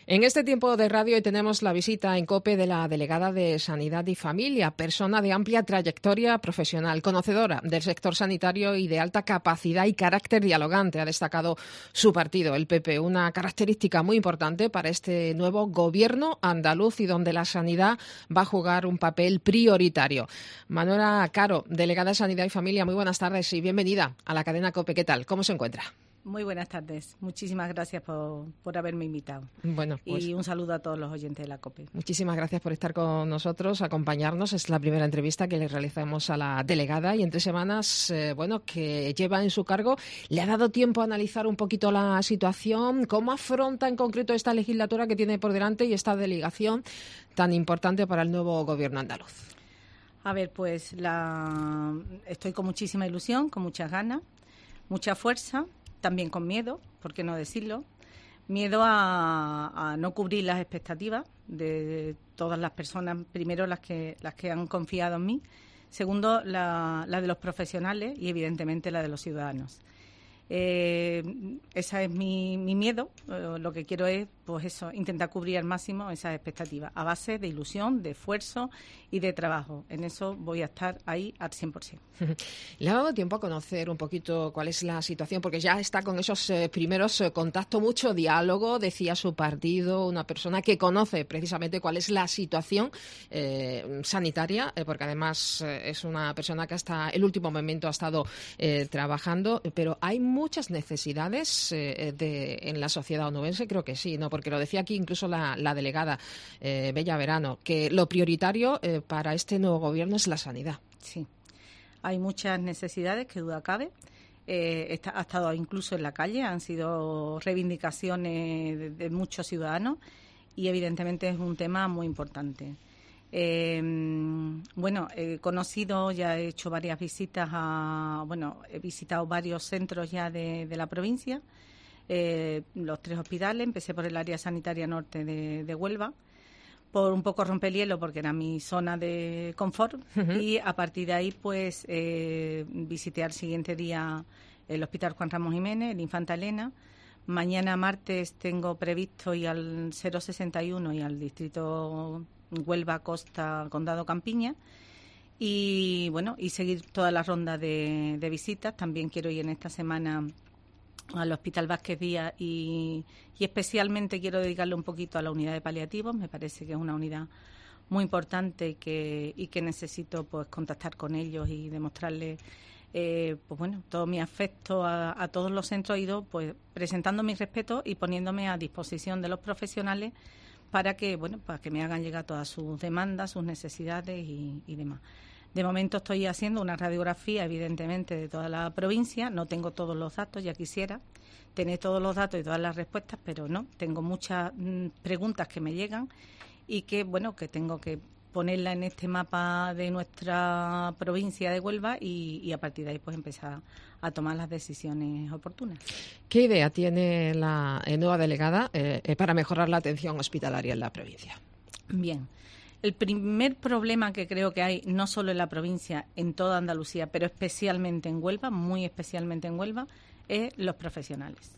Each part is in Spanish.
En este tiempo de radio hoy tenemos la visita en COPE de la delegada de Sanidad y Familia, persona de amplia trayectoria profesional, conocedora del sector sanitario y de alta capacidad y carácter dialogante. Ha destacado su partido, el PP, una característica muy importante para este nuevo gobierno andaluz y donde la sanidad va a jugar un papel prioritario. Manuela Caro, delegada de Sanidad y Familia, muy buenas tardes y bienvenida a la cadena COPE. ¿Qué tal? ¿Cómo se encuentra? Muy buenas tardes. Muchísimas gracias por haberme invitado. Bueno, pues, y un saludo a todos los oyentes de la COPE. Muchísimas gracias por estar con nosotros, acompañarnos. Es la primera entrevista que le realizamos a la delegada y en 3 semanas que lleva en su cargo, ¿le ha dado tiempo a analizar un poquito la situación? ¿Cómo afronta en concreto esta legislatura que tiene por delante y esta delegación tan importante para el nuevo gobierno andaluz? A ver, pues estoy con muchísima ilusión, con muchas ganas, mucha fuerza. También con miedo, ¿por qué no decirlo? Miedo a no cubrir las expectativas de todas las personas, primero las que han confiado en mí, segundo la de los profesionales y evidentemente la de los ciudadanos. Ese es mi miedo. Lo que quiero es, pues eso, intentar cubrir al máximo esas expectativas, a base de ilusión, de esfuerzo y de trabajo. En eso voy a estar ahí al 100%. ¿Le ha dado tiempo a conocer un poquito cuál es la situación? Porque ya está con esos primeros contactos, mucho diálogo, decía su partido, una persona que conoce precisamente cuál es la situación sanitaria, porque además es una persona que hasta el último momento ha estado trabajando, pero hay muchas necesidades en la sociedad onubense, creo que sí, ¿no? Porque lo decía aquí incluso la delegada Bella Verano, que lo prioritario para este nuevo gobierno es la sanidad. Sí, hay muchas necesidades, que duda cabe. Ha estado incluso en la calle, han sido reivindicaciones de muchos ciudadanos y evidentemente es un tema muy importante. He conocido, ya he hecho varias visitas he visitado varios centros ya de la provincia, los 3 hospitales. Empecé por el área sanitaria norte de Huelva, por un poco romper el hielo porque era mi zona de confort. Uh-huh. Y a partir de ahí pues visité al siguiente día el Hospital Juan Ramón Jiménez, el Infanta Elena. Mañana martes tengo previsto ir al 061 y al distrito Huelva, Costa, Condado, Campiña, y seguir toda la ronda de visitas. También quiero ir en esta semana al Hospital Vázquez Díaz y especialmente quiero dedicarle un poquito a la unidad de paliativos. Me parece que es una unidad muy importante y que necesito pues contactar con ellos y demostrarles todo mi afecto a todos los centros. He ido pues presentando mi respeto y poniéndome a disposición de los profesionales para que me hagan llegar todas sus demandas, sus necesidades y demás. De momento estoy haciendo una radiografía, evidentemente, de toda la provincia. No tengo todos los datos, ya quisiera tener todos los datos y todas las respuestas, pero no, tengo muchas preguntas que me llegan y que tengo que ponerla en este mapa de nuestra provincia de Huelva y a partir de ahí pues empezar a tomar las decisiones oportunas. ¿Qué idea tiene la nueva delegada para mejorar la atención hospitalaria en la provincia? Bien, el primer problema que creo que hay, no solo en la provincia, en toda Andalucía, pero especialmente en Huelva, muy especialmente en Huelva, es los profesionales.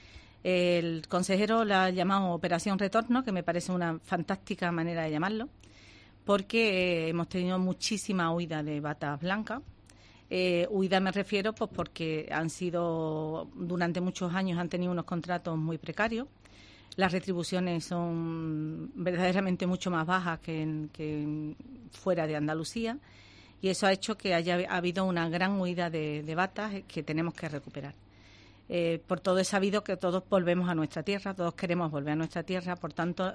El consejero la ha llamado Operación Retorno, que me parece una fantástica manera de llamarlo, porque hemos tenido muchísima huida de batas blancas. Huida me refiero pues porque durante muchos años han tenido unos contratos muy precarios. Las retribuciones son verdaderamente mucho más bajas que fuera de Andalucía y eso ha hecho que ha habido una gran huida de batas que tenemos que recuperar. Por todo es sabido que todos volvemos a nuestra tierra, todos queremos volver a nuestra tierra, por tanto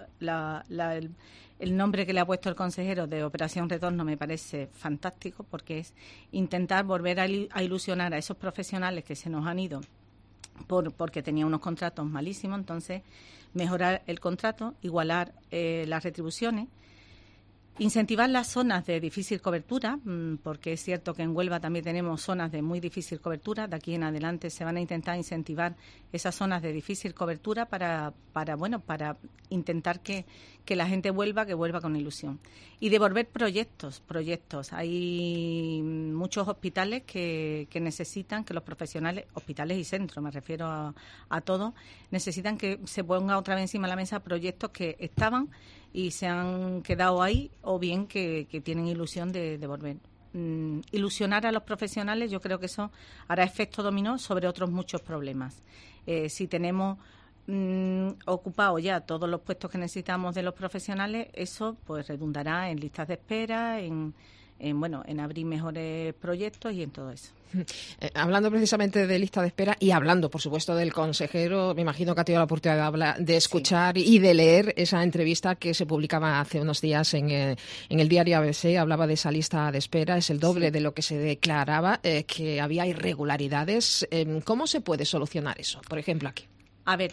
el nombre que le ha puesto el consejero de Operación Retorno me parece fantástico porque es intentar volver a ilusionar a esos profesionales que se nos han ido porque tenían unos contratos malísimos. Entonces mejorar el contrato, igualar las retribuciones Incentivar las zonas de difícil cobertura, porque es cierto que en Huelva también tenemos zonas de muy difícil cobertura. De aquí en adelante se van a intentar incentivar esas zonas de difícil cobertura para intentar que la gente vuelva con ilusión. Y devolver proyectos. Hay muchos hospitales que necesitan que los profesionales, hospitales y centros, me refiero a todos, necesitan que se ponga otra vez encima de la mesa proyectos que estaban y se han quedado ahí, o bien que tienen ilusión de volver. Ilusionar a los profesionales, yo creo que eso hará efecto dominó sobre otros muchos problemas. Si tenemos ocupados ya todos los puestos que necesitamos de los profesionales, eso pues redundará en listas de espera, en abrir mejores proyectos y en todo eso. Hablando precisamente de lista de espera y hablando, por supuesto, del consejero, me imagino que ha tenido la oportunidad de escuchar y de leer esa entrevista que se publicaba hace unos días en el diario ABC. Hablaba de esa lista de espera, es el doble de lo que se declaraba, que había irregularidades. ¿Cómo se puede solucionar eso, por ejemplo, aquí? A ver,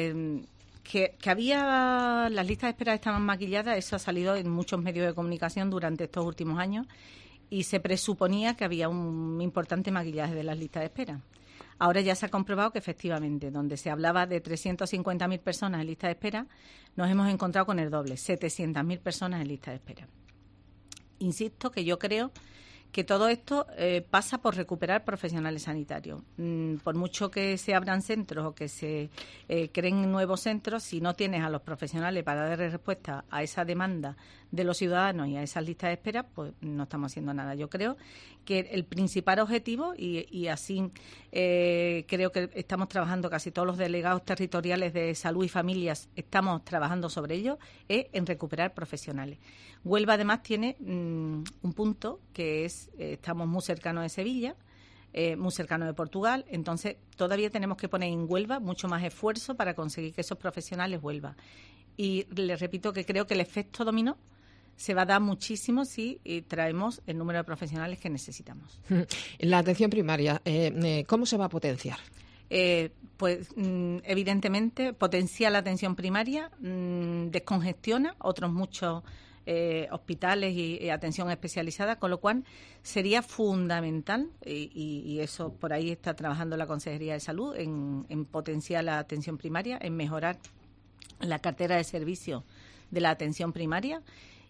que había las listas de espera estaban maquilladas, eso ha salido en muchos medios de comunicación durante estos últimos años y se presuponía que había un importante maquillaje de las listas de espera. Ahora ya se ha comprobado que efectivamente, donde se hablaba de 350.000 personas en lista de espera, nos hemos encontrado con el doble, 700.000 personas en lista de espera. Insisto que yo creo que todo esto pasa por recuperar profesionales sanitarios. Por mucho que se abran centros o que se creen nuevos centros, si no tienes a los profesionales para dar respuesta a esa demanda de los ciudadanos y a esas listas de espera, pues no estamos haciendo nada. Yo creo que el principal objetivo, y así creo que estamos trabajando casi todos los delegados territoriales de salud y familias, estamos trabajando sobre ello, es en recuperar profesionales. Huelva además tiene un punto que es, estamos muy cercanos de Sevilla, muy cercano de Portugal, entonces todavía tenemos que poner en Huelva mucho más esfuerzo para conseguir que esos profesionales vuelvan. Y les repito que creo que el efecto dominó se va a dar muchísimo si traemos el número de profesionales que necesitamos. La atención primaria, ¿cómo se va a potenciar? Evidentemente, potencia la atención primaria, descongestiona otros muchos hospitales y atención especializada, con lo cual sería fundamental, y eso por ahí está trabajando la Consejería de Salud, en potenciar la atención primaria, en mejorar la cartera de servicios de la atención primaria.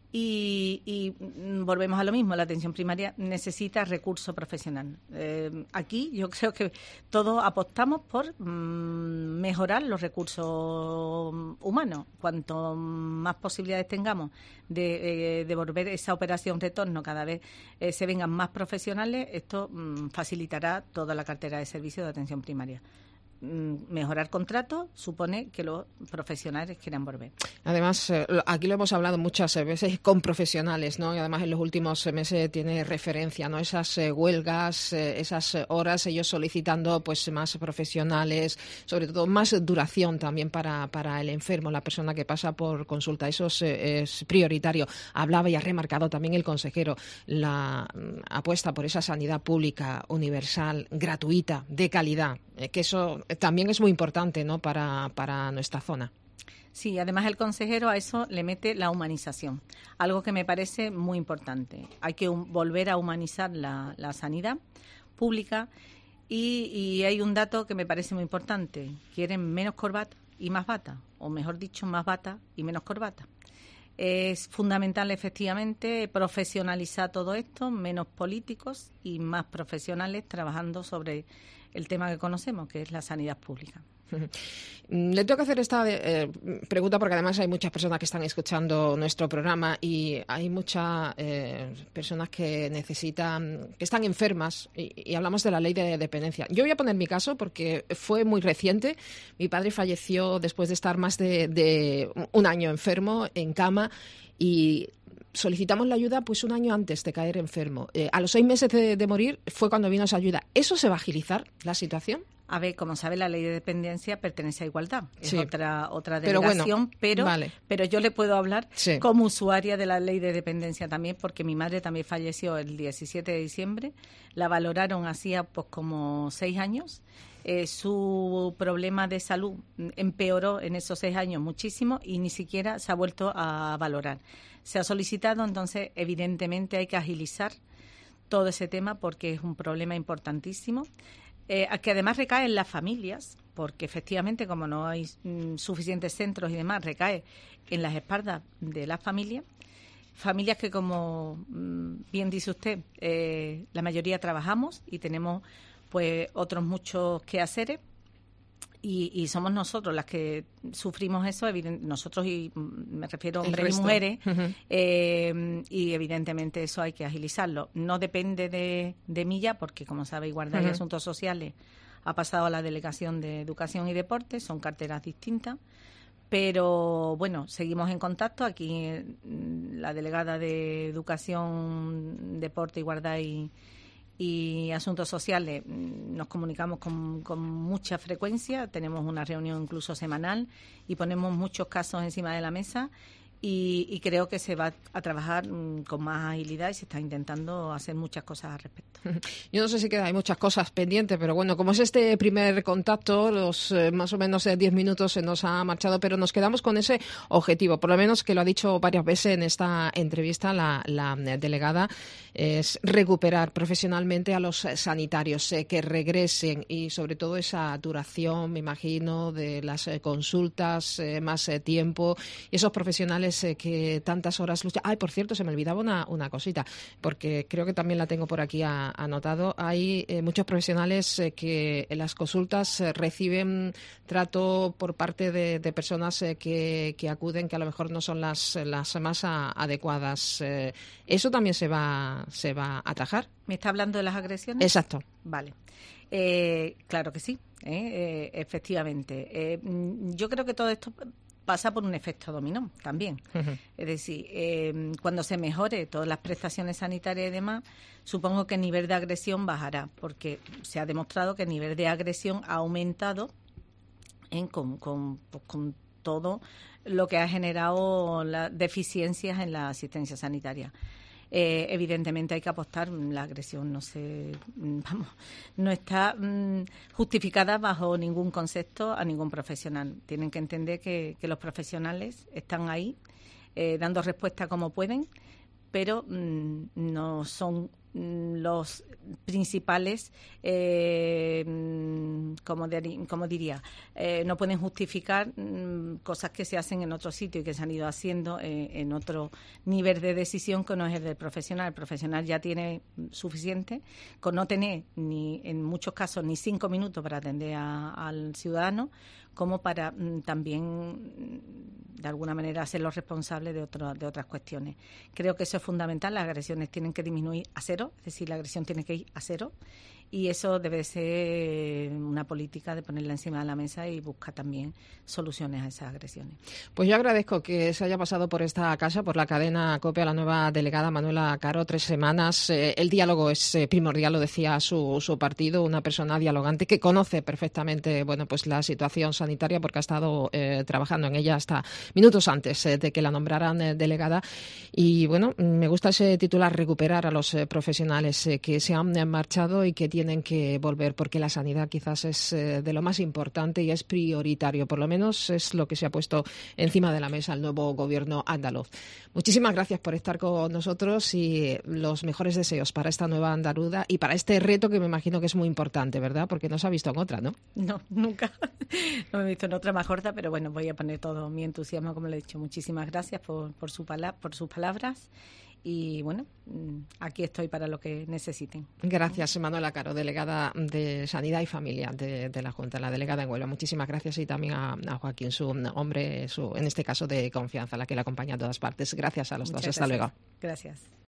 Y volvemos a lo mismo, la atención primaria necesita recurso profesional. Aquí yo creo que todos apostamos por mejorar los recursos humanos. Cuanto más posibilidades tengamos de volver esa operación retorno, cada vez se vengan más profesionales, esto facilitará toda la cartera de servicios de atención primaria. Mejorar contratos supone que los profesionales quieran volver. Además, aquí lo hemos hablado muchas veces con profesionales, ¿no? Y además en los últimos meses tiene referencia, ¿no? Esas huelgas, esas horas, ellos solicitando pues más profesionales, sobre todo más duración también para el enfermo, la persona que pasa por consulta. Eso es prioritario. Hablaba y ha remarcado también el consejero la apuesta por esa sanidad pública, universal, gratuita, de calidad, que eso también es muy importante, ¿no? para nuestra zona. Sí, además el consejero a eso le mete la humanización, algo que me parece muy importante. Hay que volver a humanizar la sanidad pública y hay un dato que me parece muy importante. Quieren menos corbata y más bata, o mejor dicho, más bata y menos corbata. Es fundamental, efectivamente, profesionalizar todo esto, menos políticos y más profesionales trabajando sobre el tema que conocemos, que es la sanidad pública. Le tengo que hacer esta pregunta porque además hay muchas personas que están escuchando nuestro programa y hay muchas personas que necesitan, que están enfermas y hablamos de la ley de dependencia. Yo voy a poner mi caso porque fue muy reciente. Mi padre falleció después de estar más de un año enfermo en cama y solicitamos la ayuda pues un año antes de caer enfermo. A los 6 meses de morir fue cuando vino esa ayuda. ¿Eso se va a agilizar la situación? A ver, como sabe, la ley de dependencia pertenece a Igualdad. Sí. Es otra delegación, pero yo le puedo hablar como usuaria de la ley de dependencia también, porque mi madre también falleció el 17 de diciembre. La valoraron hacía pues como 6 años su problema de salud empeoró en esos 6 años muchísimo y ni siquiera se ha vuelto a valorar. Se ha solicitado, entonces, evidentemente hay que agilizar todo ese tema porque es un problema importantísimo, que además recae en las familias, porque efectivamente, como no hay suficientes centros y demás, recae en las espaldas de las familias que, como bien dice usted, la mayoría trabajamos y tenemos pues otros muchos quehaceres. Y somos nosotros las que sufrimos eso, nosotros, y me refiero a hombres y mujeres, y evidentemente eso hay que agilizarlo. No depende de mí ya, porque como sabe, Igualdad y Asuntos Sociales ha pasado a la Delegación de Educación y Deporte, son carteras distintas, pero bueno, seguimos en contacto. Aquí la delegada de Educación, Deporte, Igualdad y Asuntos Sociales nos comunicamos con mucha frecuencia, tenemos una reunión incluso semanal y ponemos muchos casos encima de la mesa y creo que se va a trabajar con más agilidad y se está intentando hacer muchas cosas al respecto. Yo no sé si hay muchas cosas pendientes, pero bueno, como es este primer contacto, los más o menos 10 minutos se nos ha marchado, pero nos quedamos con ese objetivo, por lo menos que lo ha dicho varias veces en esta entrevista la delegada, es recuperar profesionalmente a los sanitarios, que regresen y sobre todo esa duración, me imagino, de las consultas, más tiempo y esos profesionales que tantas horas luchan. Ay, por cierto, se me olvidaba una cosita, porque creo que también la tengo por aquí anotado. Hay muchos profesionales que en las consultas reciben trato por parte de personas que acuden, que a lo mejor no son las más adecuadas. ¿Eso también se va a atajar? ¿Me está hablando de las agresiones? Exacto. Vale. Claro que sí, efectivamente. Yo creo que todo esto pasa por un efecto dominó también. Uh-huh. Es decir, cuando se mejore todas las prestaciones sanitarias y demás, supongo que el nivel de agresión bajará, porque se ha demostrado que el nivel de agresión ha aumentado con todo lo que ha generado las deficiencias en la asistencia sanitaria. Evidentemente hay que apostar. La agresión no está justificada bajo ningún concepto a ningún profesional. Tienen que entender que los profesionales están ahí dando respuesta como pueden, pero no son los principales, como diría, no pueden justificar cosas que se hacen en otro sitio y que se han ido haciendo en otro nivel de decisión que no es el del profesional. El profesional ya tiene suficiente con no tener en muchos casos ni 5 minutos para atender al ciudadano, como para también de alguna manera hacerlos responsables de otras cuestiones. Creo que eso es fundamental. Las agresiones tienen que disminuir a cero, es decir, la agresión tiene que ir a cero, y eso debe ser una política de ponerla encima de la mesa y buscar también soluciones a esas agresiones. Pues yo agradezco que se haya pasado por esta casa, por la cadena COPE, a la nueva delegada Manuela Caro. 3 semanas. El diálogo es primordial, lo decía su partido, una persona dialogante que conoce perfectamente pues la situación sanitaria, porque ha estado trabajando en ella hasta minutos antes de que la nombraran delegada. Y bueno, me gusta ese titular, recuperar a los profesionales que se han marchado y que tienen que volver, porque la sanidad quizás es de lo más importante y es prioritario, por lo menos es lo que se ha puesto encima de la mesa el nuevo gobierno andaluz. Muchísimas gracias por estar con nosotros y los mejores deseos para esta nueva andaluza y para este reto que me imagino que es muy importante, ¿verdad? Porque no se ha visto en otra, ¿no? No, nunca. No me he visto en otra más corta, pero bueno, voy a poner todo mi entusiasmo, como le he dicho. Muchísimas gracias por sus palabras. Y bueno, aquí estoy para lo que necesiten. Gracias, Manuela Caro, delegada de Sanidad y Familia de la Junta, la delegada en Huelva. Muchísimas gracias, y también a Joaquín, su hombre, en este caso de confianza, la que le acompaña a todas partes. Gracias a los dos. Hasta luego. Gracias.